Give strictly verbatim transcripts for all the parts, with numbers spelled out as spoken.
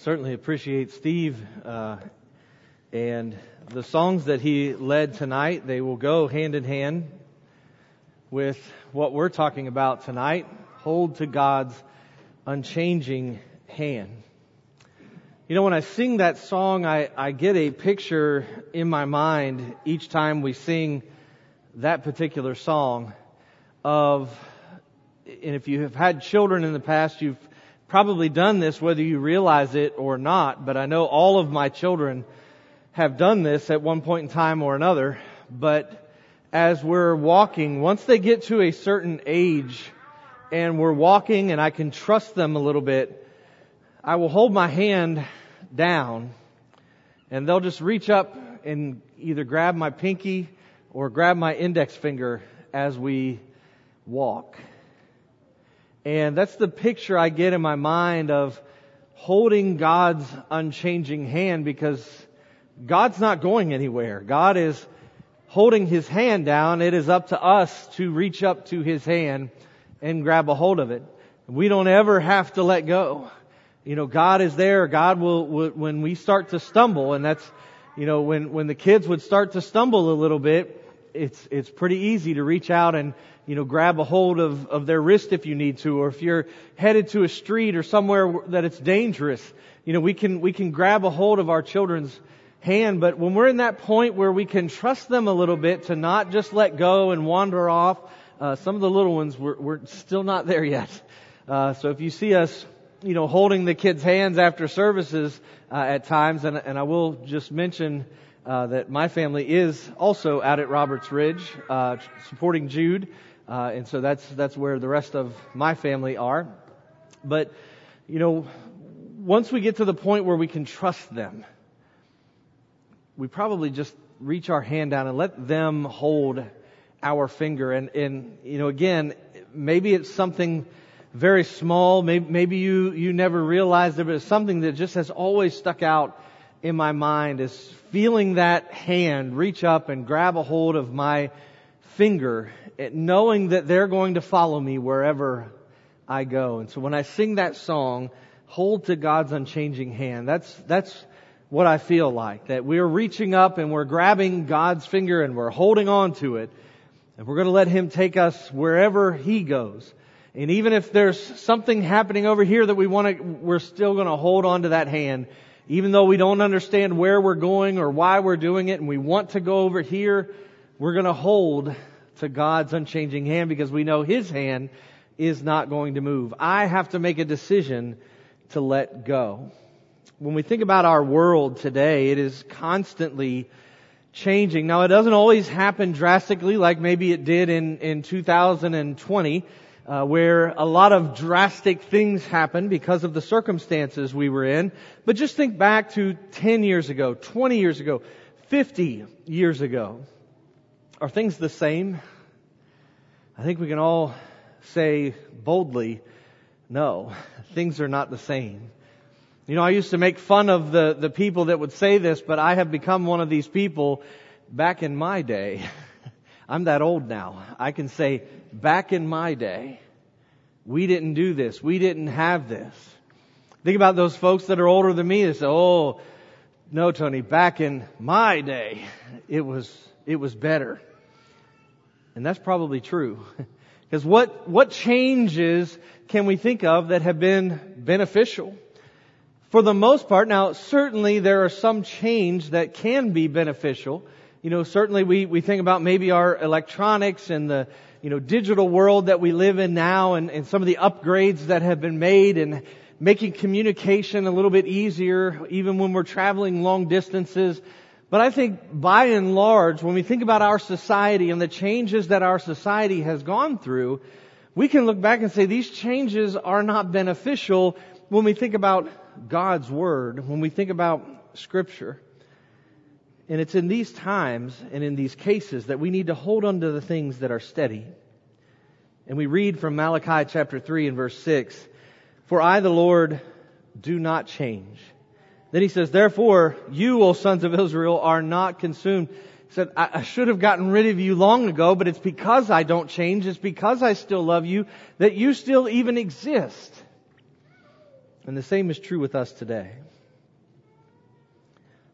certainly appreciate Steve uh, and the songs that he led tonight. They will go hand in hand with what we're talking about tonight. Hold to God's unchanging hand. You know, when I sing that song, I, I get a picture in my mind each time we sing that particular song of, and if you have had children in the past, you've probably done this whether you realize it or not, but I know all of my children have done this at one point in time or another. But as we're walking, once they get to a certain age and we're walking and I can trust them a little bit, I will hold my hand down and they'll just reach up and either grab my pinky or grab my index finger as we walk. And that's the picture I get in my mind of holding God's unchanging hand, because God's not going anywhere. God is holding His hand down. It is up to us to reach up to His hand and grab a hold of it. We don't ever have to let go. You know, God is there. God will, will when we start to stumble, and that's, you know, when, when the kids would start to stumble a little bit, it's, it's pretty easy to reach out and, you know, grab a hold of, of their wrist if you need to, or if you're headed to a street or somewhere that it's dangerous, you know, we can, we can grab a hold of our children's hand. But when we're in that point where we can trust them a little bit to not just let go and wander off, uh, some of the little ones, we're, we're still not there yet. Uh, so if you see us, you know, holding the kids' hands after services, uh, at times, and, and I will just mention, uh, that my family is also out at Roberts Ridge, uh, supporting Jude. Uh, and so that's, that's where the rest of my family are. But, you know, once we get to the point where we can trust them, we probably just reach our hand down and let them hold our finger. And, and, you know, again, maybe it's something very small. Maybe, maybe you, you never realized it, but it's something that just has always stuck out in my mind, is feeling that hand reach up and grab a hold of my finger, knowing that they're going to follow me wherever I go. And so when I sing that song, Hold to God's Unchanging Hand, that's, that's what I feel like. That we're reaching up and we're grabbing God's finger and we're holding on to it. And we're going to let Him take us wherever He goes. And even if there's something happening over here that we want to, we're still going to hold on to that hand. Even though we don't understand where we're going or why we're doing it, and we want to go over here, we're going to hold to God's unchanging hand, because we know His hand is not going to move. I have to make a decision to let go. When we think about our world today, it is constantly changing. Now, it doesn't always happen drastically like maybe it did in, in two thousand twenty, uh, where a lot of drastic things happened because of the circumstances we were in. But just think back to ten years ago, twenty years ago, fifty years ago. Are things the same? I think we can all say boldly, no, things are not the same. You know, I used to make fun of the, the people that would say this, but I have become one of these people. Back in my day, I'm that old now, I can say, back in my day, we didn't do this. We didn't have this. Think about those folks that are older than me. They say, oh, no, Tony, back in my day, it was, it was better. And that's probably true. Because what, what changes can we think of that have been beneficial? For the most part, now certainly there are some change that can be beneficial. You know, certainly we, we think about maybe our electronics and the, you know, digital world that we live in now, and, and some of the upgrades that have been made and making communication a little bit easier even when we're traveling long distances. But I think by and large, when we think about our society and the changes that our society has gone through, we can look back and say these changes are not beneficial when we think about God's Word, when we think about Scripture. And it's in these times and in these cases that we need to hold on to the things that are steady. And we read from Malachi chapter three and verse six, "For I, the Lord, do not change." Then he says, "Therefore, you, O sons of Israel, are not consumed." He said, I, I should have gotten rid of you long ago, but it's because I don't change. It's because I still love you that you still even exist. And the same is true with us today.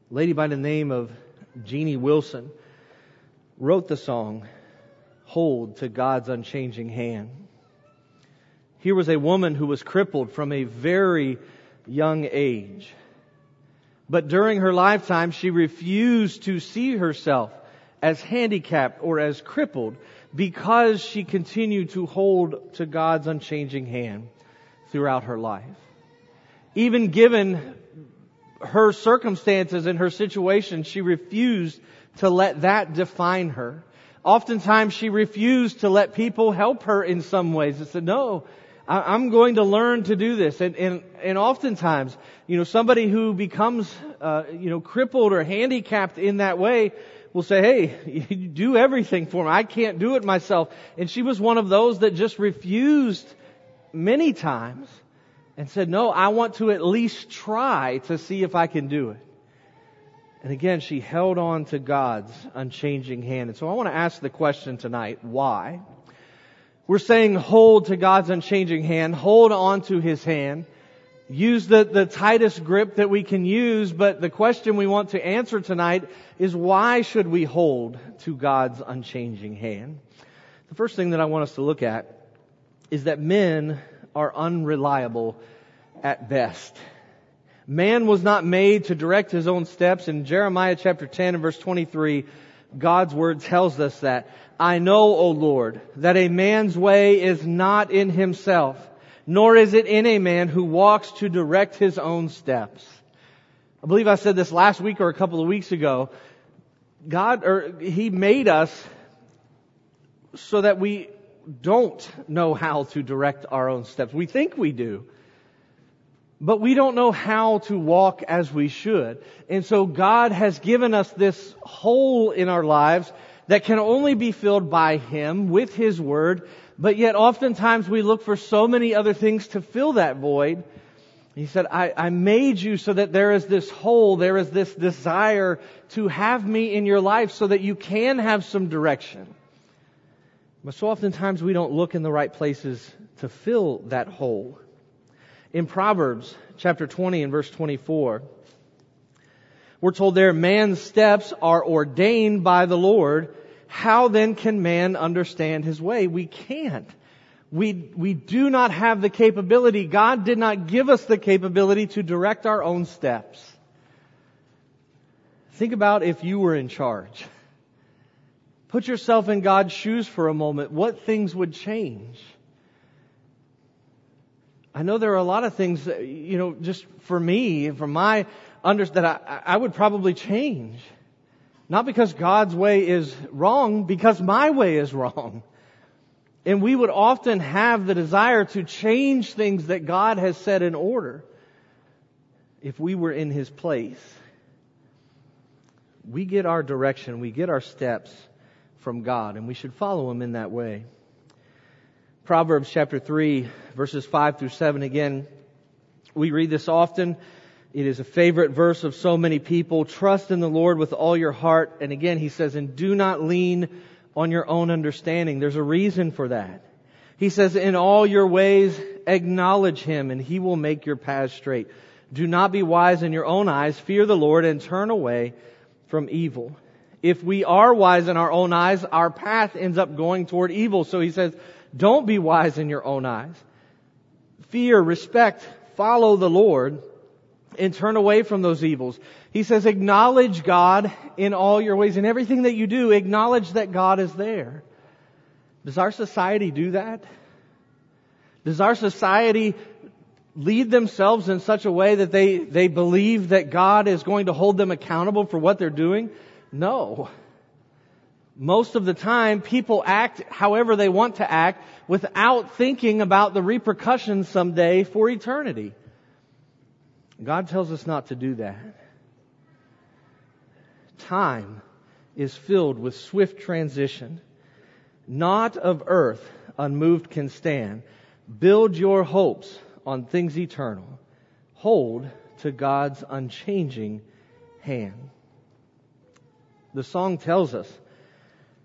A lady by the name of Jeannie Wilson wrote the song, Hold to God's Unchanging Hand. Here was a woman who was crippled from a very young age. But during her lifetime, she refused to see herself as handicapped or as crippled because she continued to hold to God's unchanging hand throughout her life. Even given her circumstances and her situation, she refused to let that define her. Oftentimes she refused to let people help her in some ways. She said, no, I'm going to learn to do this. And, and, and oftentimes, you know, somebody who becomes, uh, you know, crippled or handicapped in that way will say, hey, you do everything for me. I can't do it myself. And she was one of those that just refused many times and said, no, I want to at least try to see if I can do it. And again, she held on to God's unchanging hand. And so I want to ask the question tonight, why? We're saying hold to God's unchanging hand, hold on to His hand, use the, the tightest grip that we can use, but the question we want to answer tonight is why should we hold to God's unchanging hand? The first thing that I want us to look at is that men are unreliable at best. Man was not made to direct his own steps. In Jeremiah chapter ten and verse twenty-three, God's word tells us that, I know, O Lord, that a man's way is not in himself, nor is it in a man who walks to direct his own steps. I believe I said this last week or a couple of weeks ago. God, or He made us so that we don't know how to direct our own steps. We think we do, but we don't know how to walk as we should. And so God has given us this hole in our lives that can only be filled by Him with His Word, but yet oftentimes we look for so many other things to fill that void. He said, I, I made you so that there is this hole, there is this desire to have me in your life so that you can have some direction. But so oftentimes we don't look in the right places to fill that hole. In Proverbs chapter twenty and verse twenty-four, we're told there, man's steps are ordained by the Lord. How then can man understand his way? We can't. We, we do not have the capability. God did not give us the capability to direct our own steps. Think about if you were in charge. Put yourself in God's shoes for a moment. What things would change? I know there are a lot of things that, you know, just for me, from my understanding, that I, I would probably change. Not because God's way is wrong, because my way is wrong. And we would often have the desire to change things that God has set in order if we were in His place. We get our direction, we get our steps from God, and we should follow Him in that way. Proverbs chapter three, verses five through seven, again, we read this often. It is a favorite verse of so many people. Trust in the Lord with all your heart. And again, He says, and do not lean on your own understanding. There's a reason for that. He says, in all your ways, acknowledge Him, and He will make your paths straight. Do not be wise in your own eyes. Fear the Lord and turn away from evil. If we are wise in our own eyes, our path ends up going toward evil. So He says, don't be wise in your own eyes. Fear, respect, follow the Lord, and turn away from those evils. He says, acknowledge God in all your ways. In everything that you do, acknowledge that God is there. Does our society do that? Does our society lead themselves in such a way that they, they believe that God is going to hold them accountable for what they're doing? No. Most of the time, people act however they want to act without thinking about the repercussions someday for eternity. God tells us not to do that. Time is filled with swift transition. Not of earth unmoved can stand. Build your hopes on things eternal. Hold to God's unchanging hand. The song tells us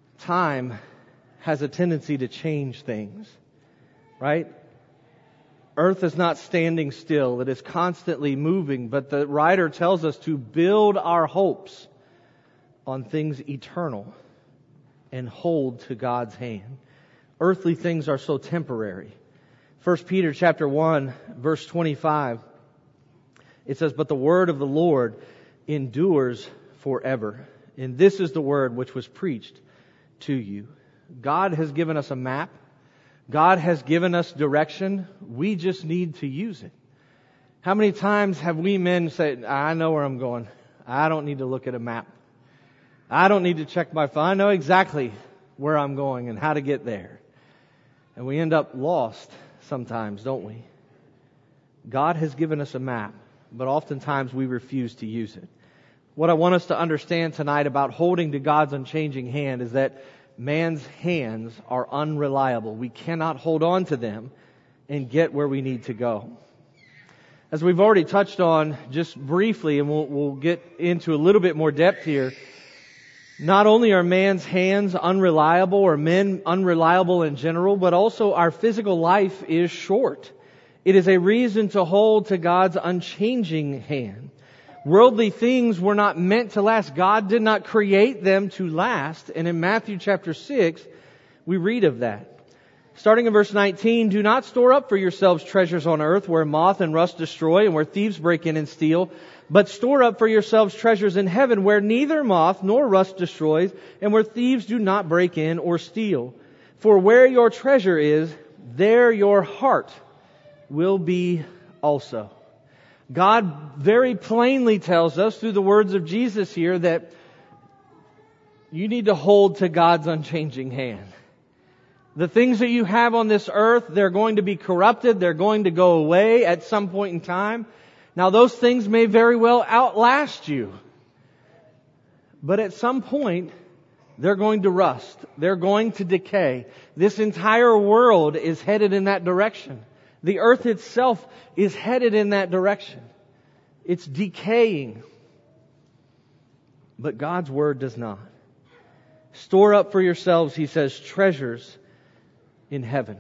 time has a tendency to change things, right? Earth is not standing still. It is constantly moving. But the writer tells us to build our hopes on things eternal and hold to God's hand. Earthly things are so temporary. First Peter chapter one, verse twenty-five, it says, "But the word of the Lord endures forever. And this is the word which was preached to you." God has given us a map. God has given us direction. We just need to use it. How many times have we men said, "I know where I'm going. I don't need to look at a map. I don't need to check my phone. I know exactly where I'm going and how to get there." And we end up lost sometimes, don't we? God has given us a map, but oftentimes we refuse to use it. What I want us to understand tonight about holding to God's unchanging hand is that man's hands are unreliable. We cannot hold on to them and get where we need to go. As we've already touched on just briefly, and we'll, we'll get into a little bit more depth here, not only are man's hands unreliable or men unreliable in general, but also our physical life is short. It is a reason to hold to God's unchanging hand. Worldly things were not meant to last. God did not create them to last. And in Matthew chapter six, we read of that. Starting in verse nineteen, "Do not store up for yourselves treasures on earth where moth and rust destroy and where thieves break in and steal. But store up for yourselves treasures in heaven where neither moth nor rust destroys and where thieves do not break in or steal. For where your treasure is, there your heart will be also." God very plainly tells us through the words of Jesus here that you need to hold to God's unchanging hand. The things that you have on this earth, they're going to be corrupted. They're going to go away at some point in time. Now, those things may very well outlast you. But at some point, they're going to rust. They're going to decay. This entire world is headed in that direction. The earth itself is headed in that direction. It's decaying. But God's Word does not. Store up for yourselves, He says, treasures in heaven.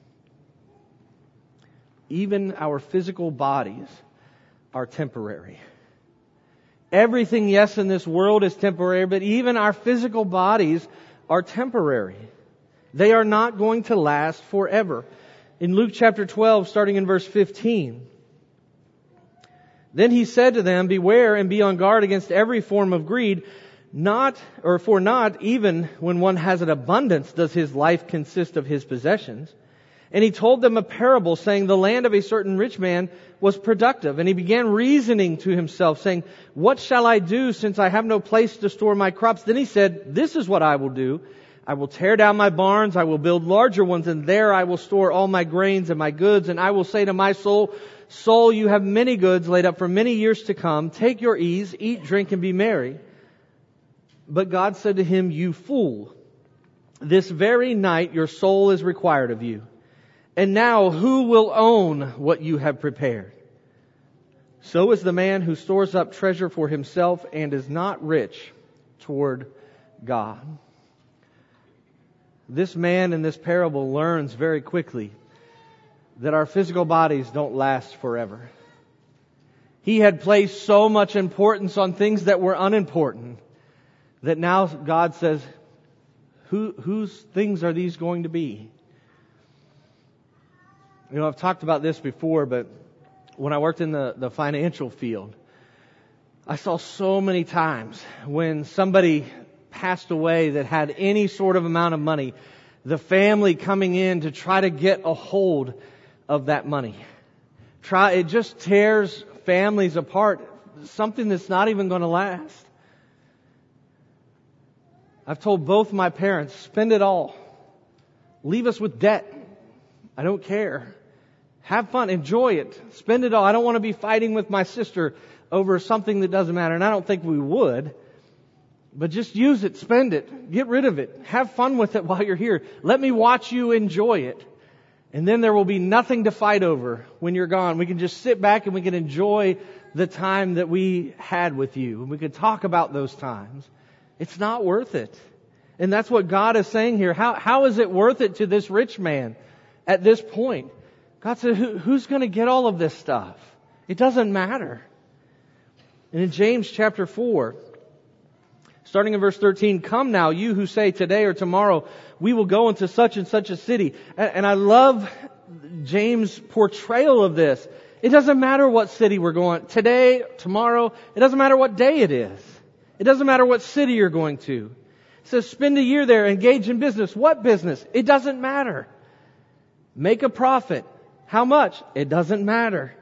Even our physical bodies are temporary. Everything, yes, in this world is temporary, but even our physical bodies are temporary. They are not going to last forever. In Luke chapter twelve, starting in verse fifteen, "Then He said to them, beware and be on guard against every form of greed. Not, or for not even when one has an abundance does his life consist of his possessions. And He told them a parable, saying, the land of a certain rich man was productive. And he began reasoning to himself, saying, what shall I do, since I have no place to store my crops? Then he said, this is what I will do. I will tear down my barns, I will build larger ones, and there I will store all my grains and my goods. And I will say to my soul, soul, you have many goods laid up for many years to come. Take your ease, eat, drink, and be merry. But God said to him, you fool, this very night your soul is required of you. And now who will own what you have prepared? So is the man who stores up treasure for himself and is not rich toward God. This man in this parable learns very quickly that our physical bodies don't last forever. He had placed so much importance on things that were unimportant that now God says, Who, whose things are these going to be? You know, I've talked about this before, but when I worked in the, the financial field, I saw so many times when somebody passed away that had any sort of amount of money, the family coming in to try to get a hold of that money. Try, it just tears families apart. Something that's not even going to last. I've told both my parents, spend it all. Leave us with debt. I don't care. Have fun. Enjoy it. Spend it all. I don't want to be fighting with my sister over something that doesn't matter. And I don't think we would. But just use it. Spend it. Get rid of it. Have fun with it while you're here. Let me watch you enjoy it. And then there will be nothing to fight over when you're gone. We can just sit back and we can enjoy the time that we had with you. And we can talk about those times. It's not worth it. And that's what God is saying here. How, how is it worth it to this rich man at this point God said, Who, who's going to get all of this stuff? It doesn't matter. And in James chapter four, starting in verse thirteen, come now, you who say today or tomorrow, we will go into such and such a city. And, and I love James' portrayal of this. It doesn't matter what city we're going, today, tomorrow, it doesn't matter what day it is. It doesn't matter what city you're going to. It says spend a year there, engage in business. What business? It doesn't matter. Make a profit. How much? It doesn't matter.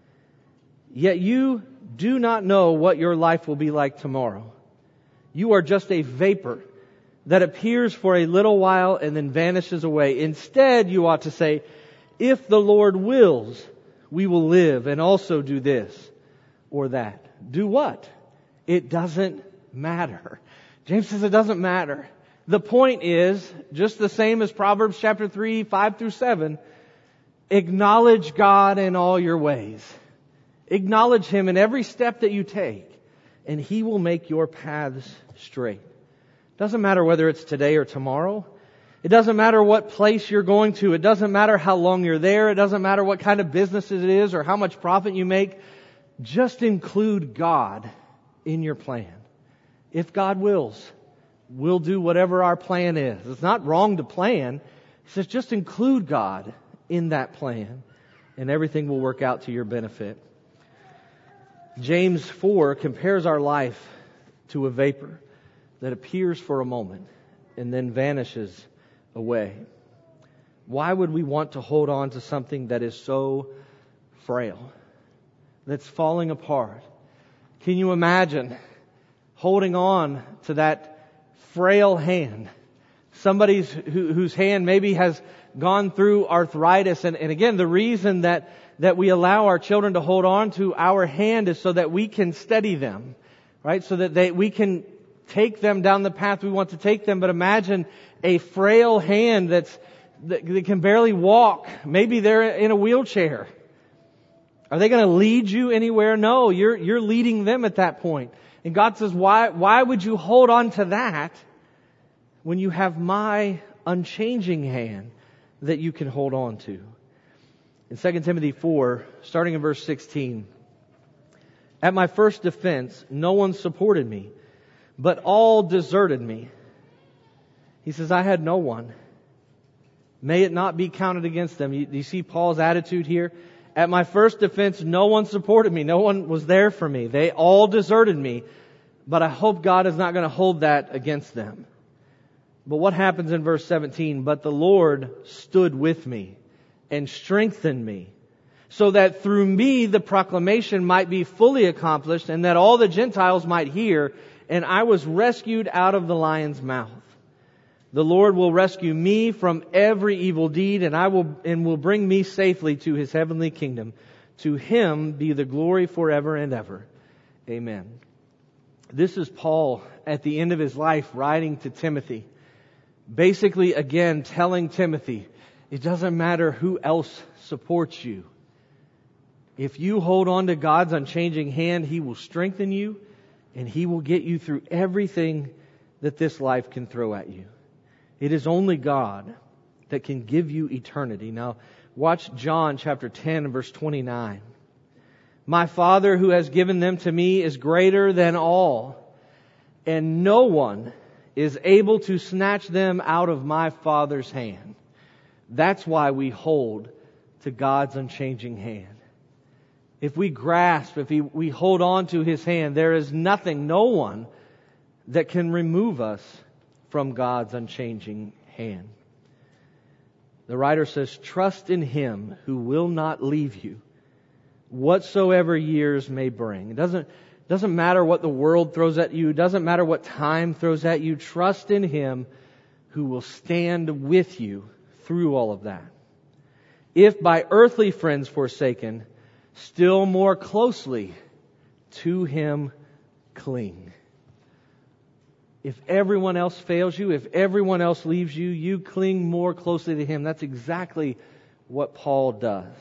Yet you do not know what your life will be like tomorrow. You are just a vapor that appears for a little while and then vanishes away. Instead, you ought to say, if the Lord wills, we will live and also do this or that. Do what? It doesn't matter. James says it doesn't matter. The point is, just the same as Proverbs chapter three, five through seven, acknowledge God in all your ways. Acknowledge Him in every step that you take, and He will make your paths straight. Doesn't matter whether it's today or tomorrow. It doesn't matter what place you're going to. It doesn't matter how long you're there. It doesn't matter what kind of business it is or how much profit you make. Just include God in your plan. If God wills, we'll do whatever our plan is. It's not wrong to plan. He says just include God in that plan, and everything will work out to your benefit. James four compares our life to a vapor that appears for a moment and then vanishes away. Why would we want to hold on to something that is so frail, that's falling apart? Can you imagine holding on to that frail hand? Somebody's who, whose hand maybe has gone through arthritis. And, and again, the reason that, that we allow our children to hold on to our hand is so that we can steady them, right? So that they, we can take them down the path we want to take them. But imagine a frail hand that's, that, that can barely walk. Maybe they're in a wheelchair. Are they going to lead you anywhere? No, you're, you're leading them at that point. And God says, why, why would you hold on to that when you have my unchanging hand that you can hold on to? In Second Timothy four, starting in verse sixteen, at my first defense, no one supported me, but all deserted me. He says, I had no one. May it not be counted against them. You, you see Paul's attitude here? At my first defense, no one supported me. No one was there for me. They all deserted me. But I hope God is not going to hold that against them. But what happens in verse seventeen? But the Lord stood with me and strengthened me, so that through me the proclamation might be fully accomplished and that all the Gentiles might hear, and I was rescued out of the lion's mouth. The Lord will rescue me from every evil deed, and I will and will bring me safely to His heavenly kingdom. To Him be the glory forever and ever. Amen. This is Paul at the end of his life writing to Timothy. Basically, again, telling Timothy, it doesn't matter who else supports you. If you hold on to God's unchanging hand, He will strengthen you, and He will get you through everything that this life can throw at you. It is only God that can give you eternity. Now, watch John chapter ten and verse twenty-nine. My Father who has given them to me is greater than all, and no one is able to snatch them out of my Father's hand. That's why we hold to God's unchanging hand. If we grasp, if we, we hold on to His hand, there is nothing, no one that can remove us from God's unchanging hand. The writer says, trust in Him who will not leave you, whatsoever years may bring. It doesn't, doesn't matter what the world throws at you. It doesn't matter what time throws at you. Trust in Him who will stand with you through all of that. If by earthly friends forsaken, still more closely to Him cling. If everyone else fails you, if everyone else leaves you, you cling more closely to Him. That's exactly what Paul does.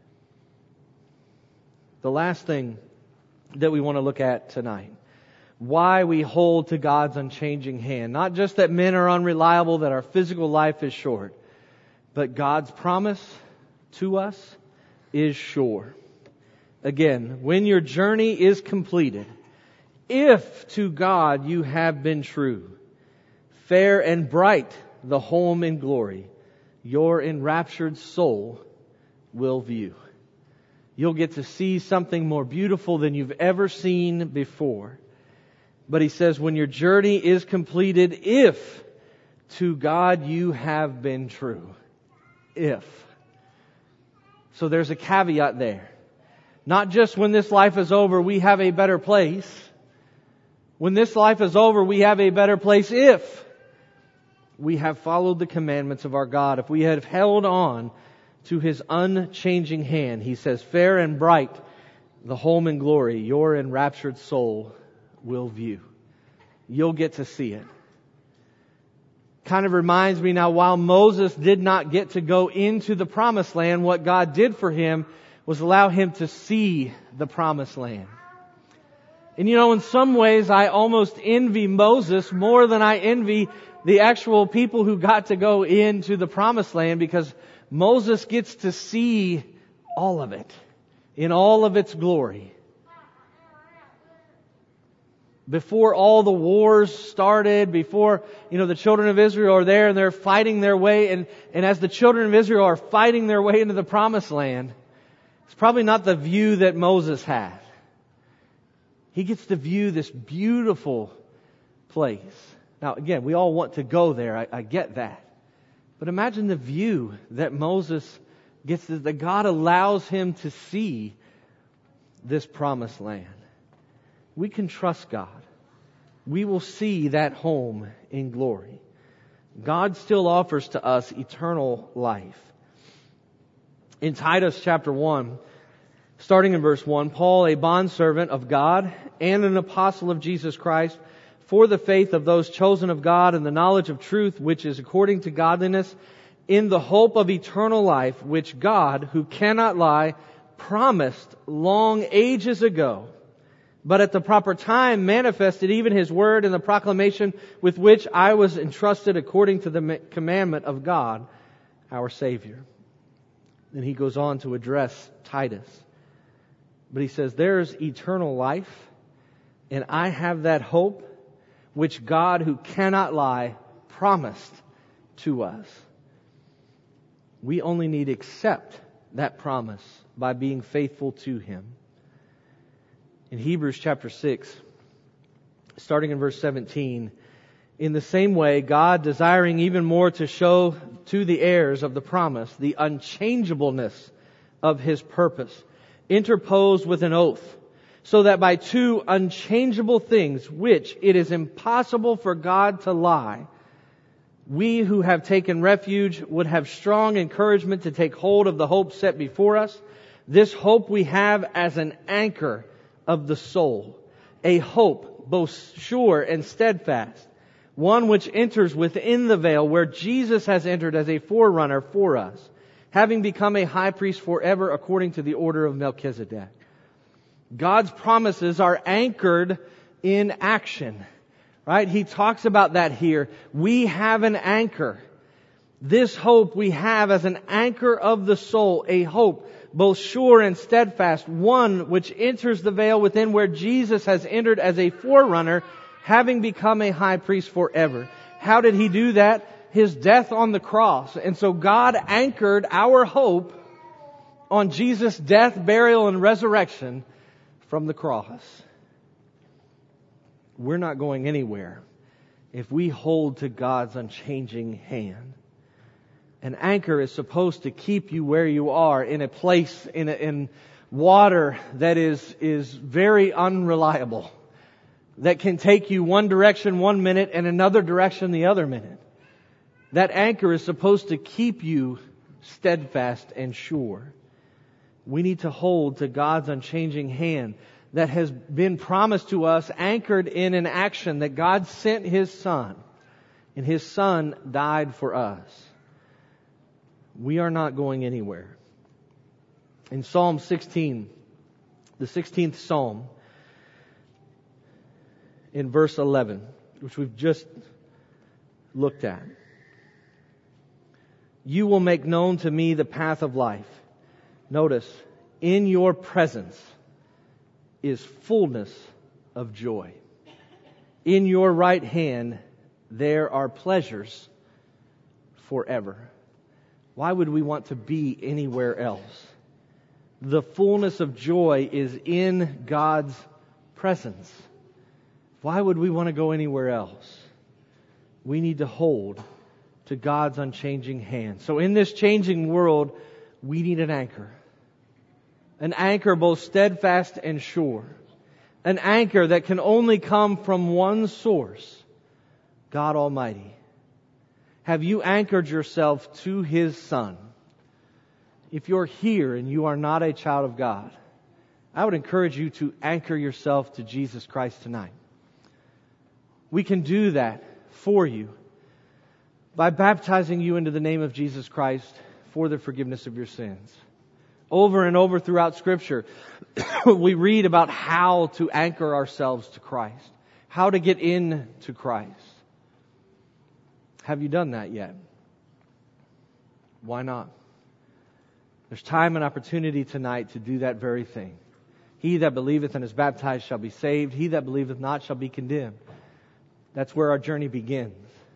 The last thing that we want to look at tonight, why we hold to God's unchanging hand. Not just that men are unreliable, that our physical life is short, but God's promise to us is sure. Again, when your journey is completed, if to God you have been true, fair and bright the home in glory, your enraptured soul will view. You'll get to see something more beautiful than you've ever seen before. But he says, when your journey is completed, if to God you have been true. If. So there's a caveat there. Not just when this life is over, we have a better place. When this life is over, we have a better place if we have followed the commandments of our God. If we have held on to His unchanging hand. He says, fair and bright, the home in glory, your enraptured soul will view. You'll get to see it. Kind of reminds me now, while Moses did not get to go into the promised land, what God did for him was allow him to see the promised land. And you know, in some ways, I almost envy Moses more than I envy the actual people who got to go into the promised land, because Moses gets to see all of it in all of its glory. Before all the wars started, before, you know, the children of Israel are there and they're fighting their way, and, and as the children of Israel are fighting their way into the promised land, it's probably not the view that Moses had. He gets to view this beautiful place. Now again, we all want to go there, I, I get that. But imagine the view that Moses gets, that God allows him to see this promised land. We can trust God. We will see that home in glory. God still offers to us eternal life. In Titus chapter one, starting in verse one, Paul, a bondservant of God and an apostle of Jesus Christ, for the faith of those chosen of God and the knowledge of truth, which is according to godliness, in the hope of eternal life, which God, who cannot lie, promised long ages ago, but at the proper time manifested even His word in the proclamation with which I was entrusted according to the commandment of God, our Savior. Then he goes on to address Titus. But he says, there's eternal life, and I have that hope which God, who cannot lie, promised to us. We only need to accept that promise by being faithful to Him. In Hebrews chapter six, starting in verse seventeen, in the same way, God, desiring even more to show to the heirs of the promise the unchangeableness of His purpose, interposed with an oath, so that by two unchangeable things, which it is impossible for God to lie, we who have taken refuge would have strong encouragement to take hold of the hope set before us. This hope we have as an anchor of the soul, a hope both sure and steadfast, one which enters within the veil where Jesus has entered as a forerunner for us, having become a high priest forever according to the order of Melchizedek. God's promises are anchored in action, right? He talks about that here. We have an anchor. This hope we have as an anchor of the soul, a hope both sure and steadfast, one which enters the veil within where Jesus has entered as a forerunner, having become a high priest forever. How did He do that? His death on the cross. And so God anchored our hope on Jesus' death, burial, and resurrection from the cross. We're not going anywhere if we hold to God's unchanging hand. An anchor is supposed to keep you where you are, in a place, in, a, in water that is, is very unreliable, that can take you one direction one minute and another direction the other minute. That anchor is supposed to keep you steadfast and sure. We need to hold to God's unchanging hand that has been promised to us, anchored in an action that God sent His Son, and His Son died for us. We are not going anywhere. In Psalm sixteen, the sixteenth Psalm, in verse eleven, which we've just looked at, You will make known to me the path of life. Notice, in your presence is fullness of joy. In your right hand there are pleasures forever. Why would we want to be anywhere else? The fullness of joy is in God's presence. Why would we want to go anywhere else? We need to hold to God's unchanging hand. So in this changing world, we need an anchor. An anchor both steadfast and sure. An anchor that can only come from one source, God Almighty. Have you anchored yourself to His Son? If you're here and you are not a child of God, I would encourage you to anchor yourself to Jesus Christ tonight. We can do that for you by baptizing you into the name of Jesus Christ for the forgiveness of your sins. Over and over throughout Scripture, we read about how to anchor ourselves to Christ, how to get into Christ. Have you done that yet? Why not? There's time and opportunity tonight to do that very thing. He that believeth and is baptized shall be saved. He that believeth not shall be condemned. That's where our journey begins.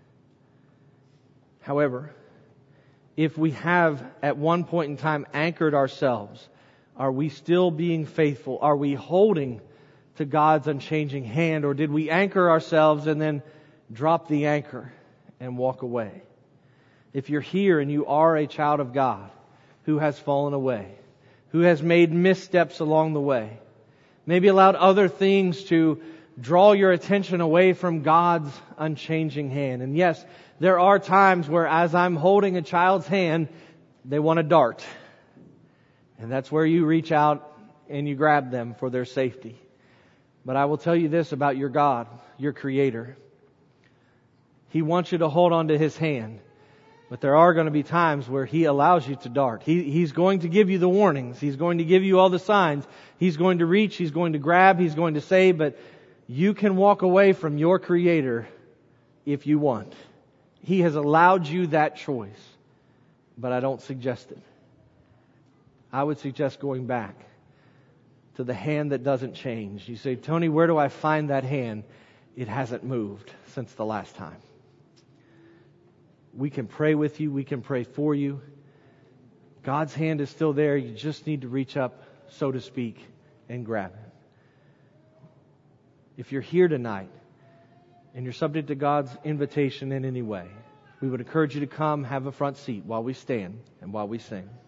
However, if we have at one point in time anchored ourselves, are we still being faithful? Are we holding to God's unchanging hand? Or did we anchor ourselves and then drop the anchor and walk away? If you're here and you are a child of God who has fallen away, who has made missteps along the way, maybe allowed other things to draw your attention away from God's unchanging hand. And yes, there are times where as I'm holding a child's hand, they want to dart. And that's where you reach out and you grab them for their safety. But I will tell you this about your God, your Creator. He wants you to hold on to His hand. But there are going to be times where He allows you to dart. He, he's going to give you the warnings. He's going to give you all the signs. He's going to reach. He's going to grab. He's going to save. But you can walk away from your Creator if you want. He has allowed you that choice. But I don't suggest it. I would suggest going back to the hand that doesn't change. You say, Tony, where do I find that hand? It hasn't moved since the last time. We can pray with you. We can pray for you. God's hand is still there. You just need to reach up, so to speak, and grab it. If you're here tonight and you're subject to God's invitation in any way, we would encourage you to come have a front seat while we stand and while we sing.